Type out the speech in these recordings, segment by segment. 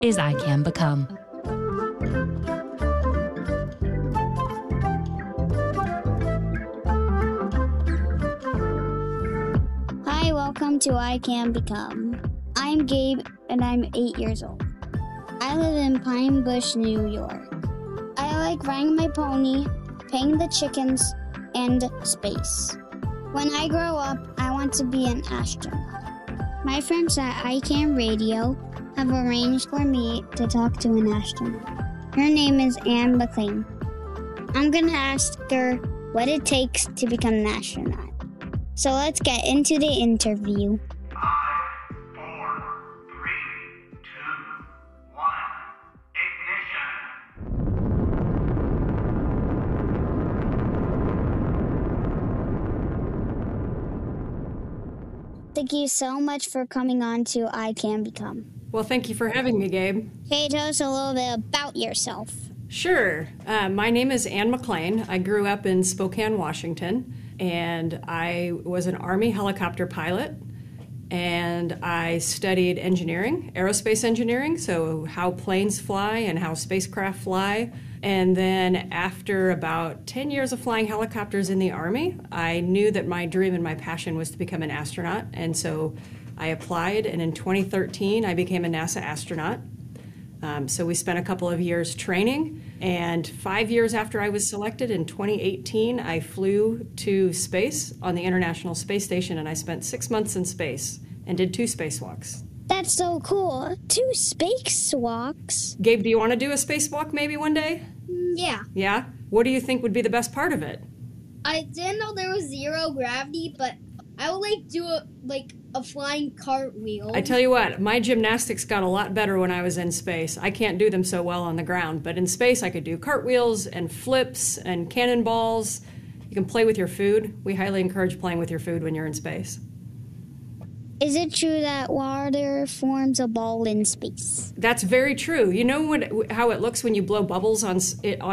is I Can Become. Hi, welcome to I Can Become. I'm Gabe, and I'm 8 years old. I live in Pine Bush, New York. I like riding my pony, paying the chickens, and space. When I grow up, I want to be an astronaut. My friends at iCan Radio have arranged for me to talk to an astronaut. Her name is Anne McLean. I'm going to ask her what it takes to become an astronaut. So let's get into the interview. 5, 4, 3, 2, 1, ignition! Thank you so much for coming on to I Can Become. Well, thank you for having me, Gabe. Can you tell us a little bit about yourself? Sure. My name is Anne McLean. I grew up in Spokane, Washington, and I was an Army helicopter pilot, and I studied engineering, aerospace engineering, so how planes fly and how spacecraft fly. And then after about 10 years of flying helicopters in the Army, I knew that my dream and my passion was to become an astronaut, and so I applied, and in 2013, I became a NASA astronaut. So we spent a couple of years training, and 5 years after I was selected in 2018, I flew to space on the International Space Station, and I spent 6 months in space and did 2 spacewalks. That's so cool. 2 spacewalks. Gabe, do you want to do a spacewalk maybe one day? Yeah. Yeah? What do you think would be the best part of it? I didn't know there was zero gravity, but I would do a flying cartwheel. I tell you what, my gymnastics got a lot better when I was in space. I can't do them so well on the ground, but in space I could do cartwheels and flips and cannonballs. You can play with your food. We highly encourage playing with your food when you're in space. Is it true that water forms a ball in space? That's very true. You know how it looks when you blow bubbles on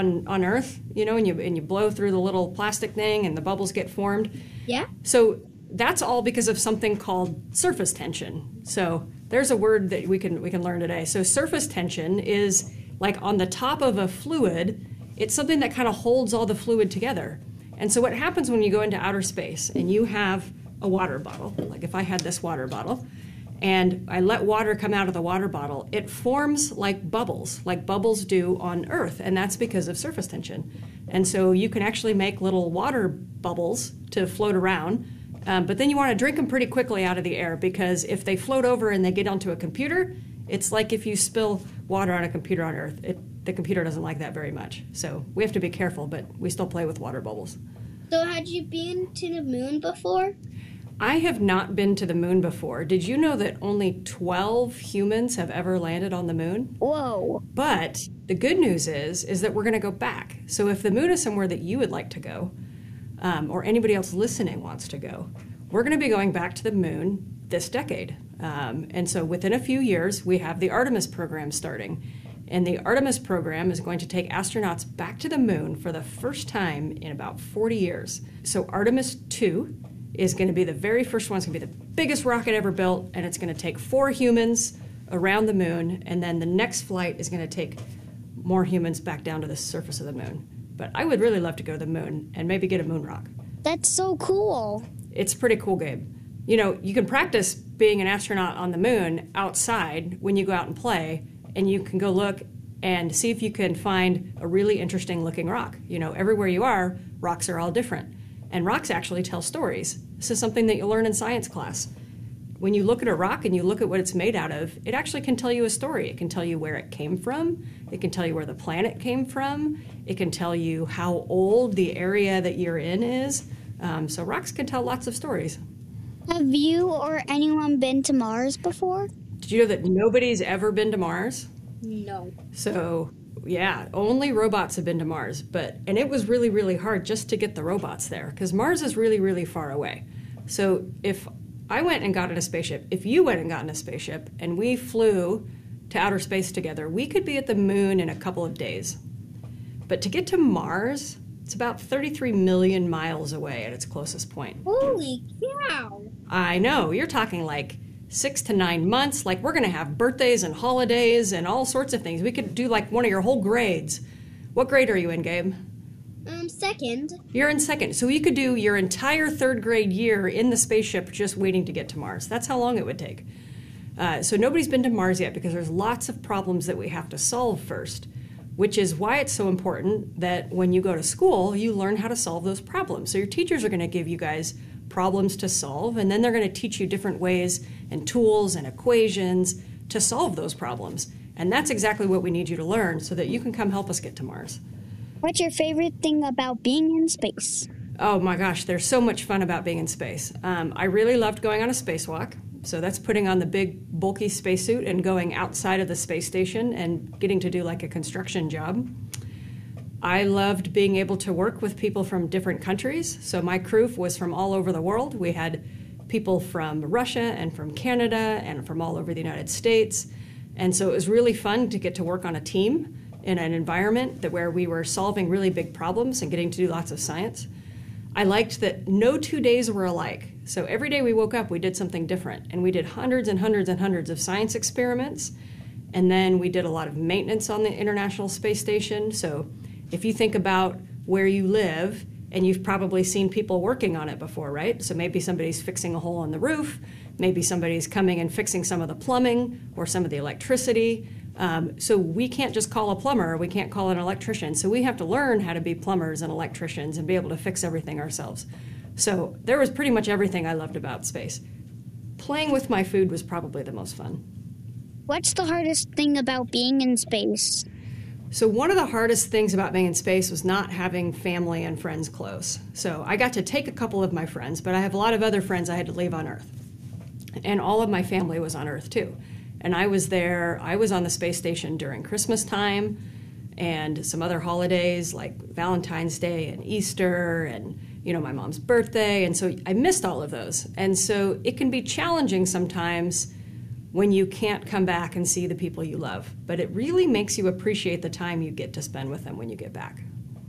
Earth? You know, and you blow through the little plastic thing and the bubbles get formed? Yeah. So that's all because of something called surface tension. So there's a word that we can learn today. So surface tension is like on the top of a fluid. It's something that kind of holds all the fluid together. And so what happens when you go into outer space and you have a water bottle, like if I had this water bottle, and I let water come out of the water bottle, it forms like bubbles do on Earth, and that's because of surface tension. And so you can actually make little water bubbles to float around, but then you want to drink them pretty quickly out of the air, because if they float over and they get onto a computer, it's like if you spill water on a computer on Earth. The computer doesn't like that very much. So we have to be careful, but we still play with water bubbles. So had you been to the moon before? I have not been to the moon before. Did you know that only 12 humans have ever landed on the moon? Whoa. But the good news is that we're going to go back. So if the moon is somewhere that you would like to go, or anybody else listening wants to go, we're going to be going back to the moon this decade. And so within a few years, we have the Artemis program starting. And the Artemis program is going to take astronauts back to the moon for the first time in about 40 years. So Artemis 2 is going to be the very first one. It's going to be the biggest rocket ever built, and it's going to take 4 humans around the moon, and then the next flight is going to take more humans back down to the surface of the moon. But I would really love to go to the moon and maybe get a moon rock. That's so cool. It's pretty cool, Gabe. You know, you can practice being an astronaut on the moon outside when you go out and play, and you can go look and see if you can find a really interesting looking rock. You know, everywhere you are, rocks are all different. And rocks actually tell stories. This is something that you learn in science class. When you look at a rock and you look at what it's made out of, it actually can tell you a story. It can tell you where it came from. It can tell you where the planet came from. It can tell you how old the area that you're in is. So rocks can tell lots of stories. Have you or anyone been to Mars before? Did you know that nobody's ever been to Mars? No. So, yeah, only robots have been to Mars. And it was really, really hard just to get the robots there, because Mars is really, really far away. So if I went and got in a spaceship, if you went and got in a spaceship, and we flew to outer space together, we could be at the moon in a couple of days. But to get to Mars, it's about 33 million miles away at its closest point. Holy cow! I know, you're talking like 6 to 9 months. Like, we're going to have birthdays and holidays and all sorts of things. We could do like one of your whole grades. What grade are you in, Gabe? Second. You're in second. So you could do your entire third grade year in the spaceship just waiting to get to Mars. That's how long it would take. So nobody's been to Mars yet because there's lots of problems that we have to solve first, which is why it's so important that when you go to school, you learn how to solve those problems. So your teachers are going to give you guys problems to solve, and then they're going to teach you different ways and tools and equations to solve those problems. And that's exactly what we need you to learn so that you can come help us get to Mars. What's your favorite thing about being in space? Oh my gosh, there's so much fun about being in space. I really loved going on a spacewalk. So that's putting on the big, bulky spacesuit and going outside of the space station and getting to do like a construction job. I loved being able to work with people from different countries. So my crew was from all over the world. We had people from Russia and from Canada and from all over the United States. And so it was really fun to get to work on a team in an environment where we were solving really big problems and getting to do lots of science. I liked that no 2 days were alike. So every day we woke up, we did something different. And we did hundreds and hundreds and hundreds of science experiments. And then we did a lot of maintenance on the International Space Station. So if you think about where you live, and you've probably seen people working on it before, right? So maybe somebody's fixing a hole on the roof, maybe somebody's coming and fixing some of the plumbing or some of the electricity. So we can't just call a plumber, we can't call an electrician. So we have to learn how to be plumbers and electricians and be able to fix everything ourselves. So there was pretty much everything I loved about space. Playing with my food was probably the most fun. What's the hardest thing about being in space? So one of the hardest things about being in space was not having family and friends close. So I got to take a couple of my friends, but I have a lot of other friends I had to leave on Earth. And all of my family was on Earth too. And I was there, I was on the space station during Christmas time and some other holidays like Valentine's Day and Easter and, you know, my mom's birthday. And so I missed all of those. And so it can be challenging sometimes when you can't come back and see the people you love. But it really makes you appreciate the time you get to spend with them when you get back.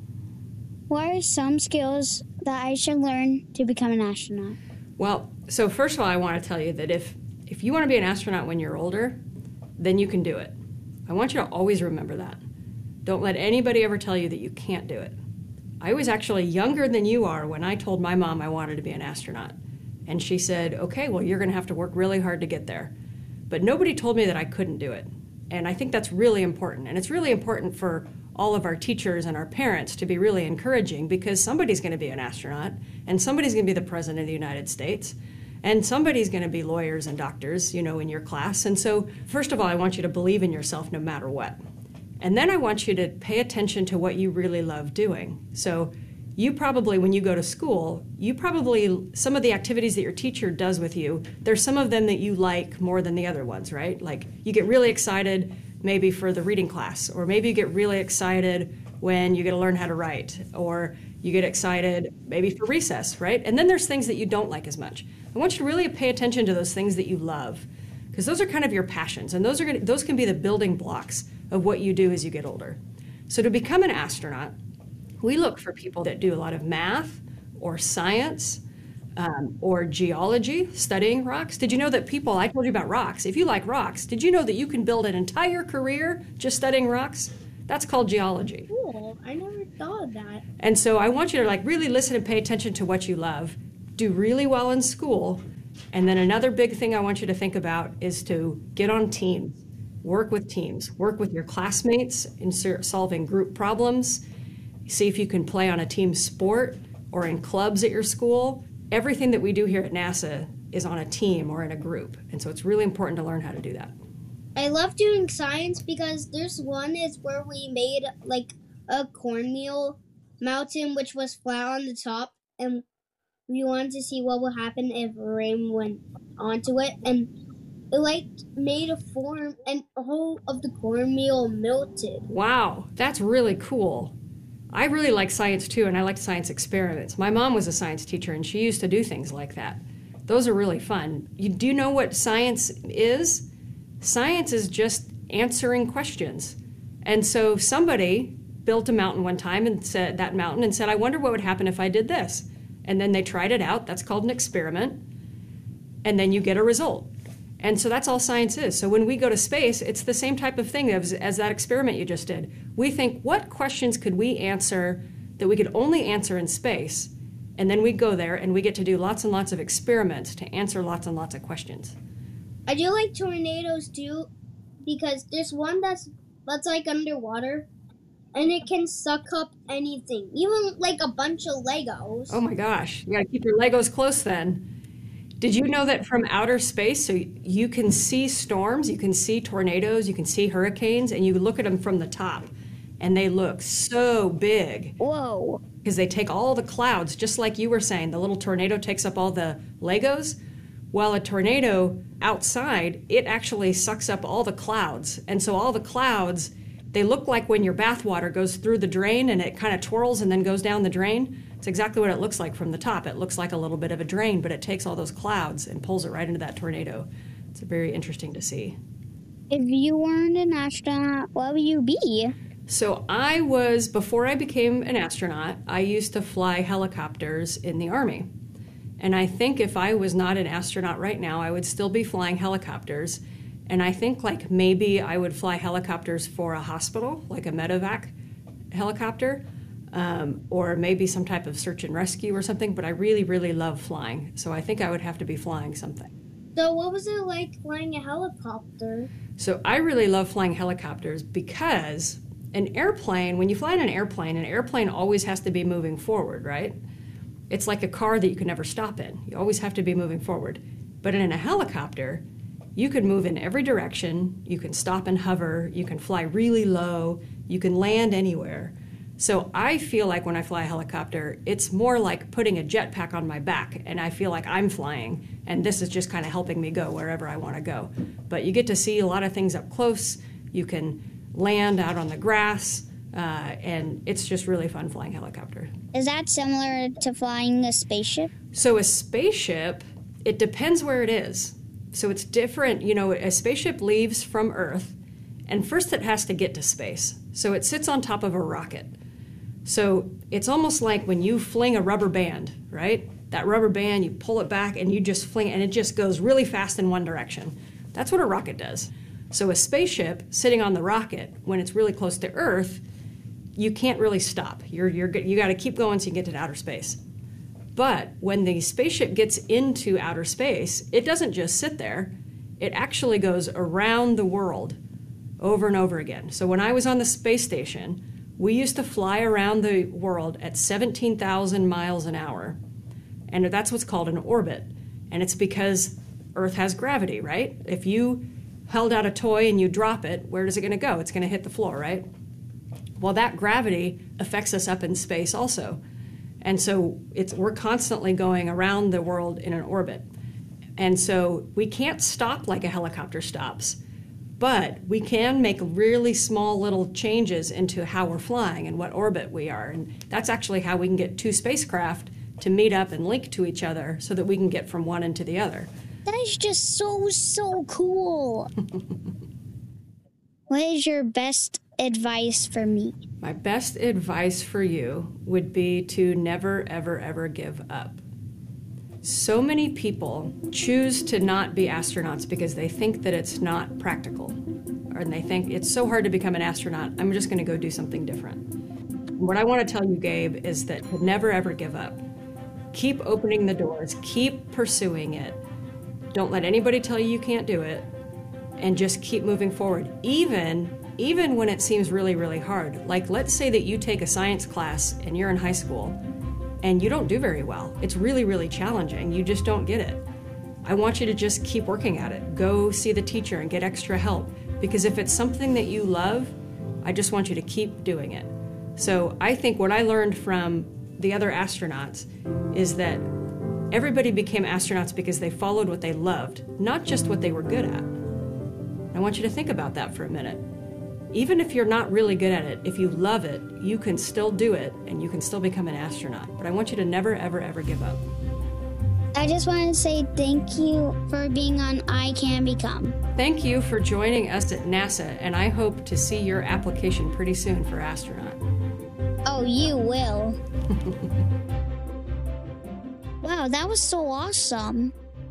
What are some skills that I should learn to become an astronaut? Well, so first of all, I want to tell you that if you want to be an astronaut when you're older, then you can do it. I want you to always remember that. Don't let anybody ever tell you that you can't do it. I was actually younger than you are when I told my mom I wanted to be an astronaut. And she said, okay, well, you're going to have to work really hard to get there. But nobody told me that I couldn't do it. And I think that's really important. And it's really important for all of our teachers and our parents to be really encouraging, because somebody's going to be an astronaut, and somebody's going to be the president of the United States, and somebody's going to be lawyers and doctors, you know, in your class. And so, first of all, I want you to believe in yourself no matter what. And then I want you to pay attention to what you really love doing. So you probably, when you go to school, some of the activities that your teacher does with you, there's some of them that you like more than the other ones, right? Like you get really excited maybe for the reading class, or maybe you get really excited when you get to learn how to write, or you get excited maybe for recess, right? And then there's things that you don't like as much. I want you to really pay attention to those things that you love, because those are kind of your passions, and those can be the building blocks of what you do as you get older. So to become an astronaut, we look for people that do a lot of math or science or geology, studying rocks. Did you know that people, I told you about rocks, if you like rocks, did you know that you can build an entire career just studying rocks? That's called geology. Cool. I never thought of that. And so I want you to like really listen and pay attention to what you love, do really well in school, and then another big thing I want you to think about is to get on teams, work with teams, work with your classmates in solving group problems. See if you can play on a team sport or in clubs at your school. Everything that we do here at NASA is on a team or in a group. And so it's really important to learn how to do that. I love doing science because there's one is where we made like a cornmeal mountain which was flat on the top, and we wanted to see what would happen if rain went onto it, and it like made a form and all of the cornmeal melted. Wow, that's really cool. I really like science too, and I like science experiments. My mom was a science teacher, and she used to do things like that. Those are really fun. Do you know what science is? Science is just answering questions. And so somebody built a mountain one time and said, I wonder what would happen if I did this. And then they tried it out. That's called an experiment. And then you get a result. And so that's all science is. So when we go to space, it's the same type of thing as that experiment you just did. We think, what questions could we answer that we could only answer in space? And then we go there and we get to do lots and lots of experiments to answer lots and lots of questions. I do like tornadoes too, because there's one that's like underwater, and it can suck up anything, even like a bunch of Legos. Oh my gosh, you gotta keep your Legos close then. Did you know that from outer space, so you can see storms, you can see tornadoes, you can see hurricanes, and you look at them from the top, and they look so big. Whoa. Because they take all the clouds, just like you were saying, the little tornado takes up all the Legos. While a tornado outside, it actually sucks up all the clouds. And so all the clouds, they look like when your bathwater goes through the drain and it kind of twirls and then goes down the drain. It's exactly what it looks like from the top. It looks like a little bit of a drain, but it takes all those clouds and pulls it right into that tornado. It's very interesting to see. If you weren't an astronaut, what would you be? So before I became an astronaut, I used to fly helicopters in the Army. And I think if I was not an astronaut right now, I would still be flying helicopters. And I think like maybe I would fly helicopters for a hospital, like a medevac helicopter, or maybe some type of search and rescue or something. But I really, really love flying. So I think I would have to be flying something. So what was it like flying a helicopter? So I really love flying helicopters because an airplane, when you fly in an airplane always has to be moving forward, right? It's like a car that you can never stop in. You always have to be moving forward. But in a helicopter, you can move in every direction. You can stop and hover. You can fly really low. You can land anywhere. So I feel like when I fly a helicopter, it's more like putting a jetpack on my back, and I feel like I'm flying, and this is just kind of helping me go wherever I want to go. But you get to see a lot of things up close. You can land out on the grass, and it's just really fun flying helicopter. Is that similar to flying a spaceship? So a spaceship, it depends where it is. So it's different. You know, a spaceship leaves from Earth, and first it has to get to space. So it sits on top of a rocket. So it's almost like when you fling a rubber band, right? That rubber band, you pull it back and you just fling it, and it just goes really fast in one direction. That's what a rocket does. So a spaceship sitting on the rocket, when it's really close to Earth, you can't really stop. You got to keep going so you can get to outer space. But when the spaceship gets into outer space, it doesn't just sit there. It actually goes around the world over and over again. So when I was on the space station, we used to fly around the world at 17,000 miles an hour. And that's what's called an orbit. And it's because Earth has gravity, right? If you held out a toy and you drop it, where is it going to go? It's going to hit the floor, right? Well, that gravity affects us up in space also. And so we're constantly going around the world in an orbit. And so we can't stop like a helicopter stops, but we can make really small little changes into how we're flying and what orbit we are. And that's actually how we can get two spacecraft to meet up and link to each other so that we can get from one into the other. That is just so cool. What is your best advice for me? My best advice for you would be to never, ever, ever give up. So many people choose to not be astronauts because they think that it's not practical, and they think it's so hard to become an astronaut, I'm just going to go do something different. What I want to tell you, Gabe, is that to never, ever give up. Keep opening the doors. Keep pursuing it. Don't let anybody tell you can't do it, and just keep moving forward, even when it seems really, really hard. Like, let's say that you take a science class and you're in high school and you don't do very well. It's really, really challenging. You just don't get it. I want you to just keep working at it. Go see the teacher and get extra help, because if it's something that you love, I just want you to keep doing it. So I think what I learned from the other astronauts is that everybody became astronauts because they followed what they loved, not just what they were good at. I want you to think about that for a minute. Even if you're not really good at it, if you love it, you can still do it and you can still become an astronaut. But I want you to never, ever, ever give up. I just want to say thank you for being on I Can Become. Thank you for joining us at NASA, and I hope to see your application pretty soon for astronaut. Oh, you will. Wow, that was so awesome. I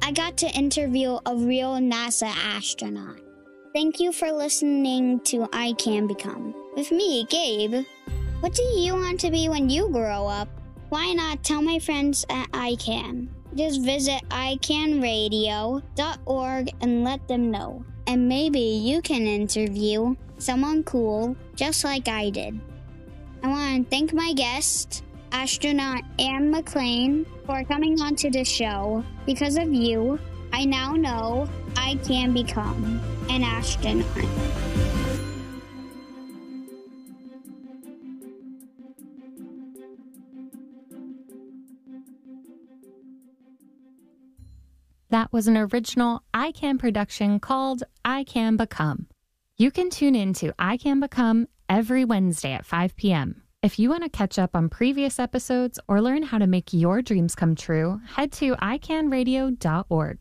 I got to interview a real NASA astronaut. Thank you for listening to I Can Become. With me, Gabe. What do you want to be when you grow up? Why not tell my friends at ICANN? Just visit icanradio.org and let them know. And maybe you can interview someone cool just like I did. I want to thank my guest, astronaut Anne McLean, for coming onto the show. Because of you, I now know I can become an astronaut. That was an original I Can production called I Can Become. You can tune in to I Can Become every Wednesday at 5 p.m. If you want to catch up on previous episodes or learn how to make your dreams come true, head to icanradio.org.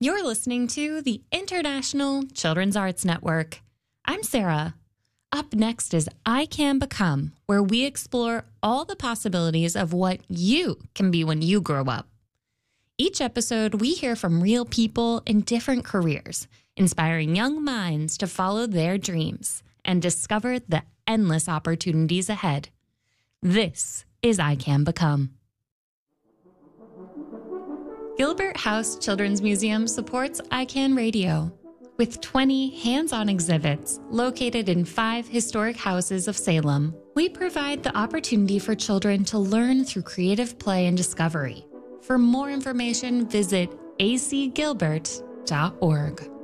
You're listening to the International Children's Arts Network. I'm Sarah. Up next is I Can Become, where we explore all the possibilities of what you can be when you grow up. Each episode, we hear from real people in different careers, inspiring young minds to follow their dreams and discover the endless opportunities ahead. This is I Can Become. Gilbert House Children's Museum supports iCan Radio. With 20 hands-on exhibits located in 5 historic houses of Salem, we provide the opportunity for children to learn through creative play and discovery. For more information, visit acgilbert.org.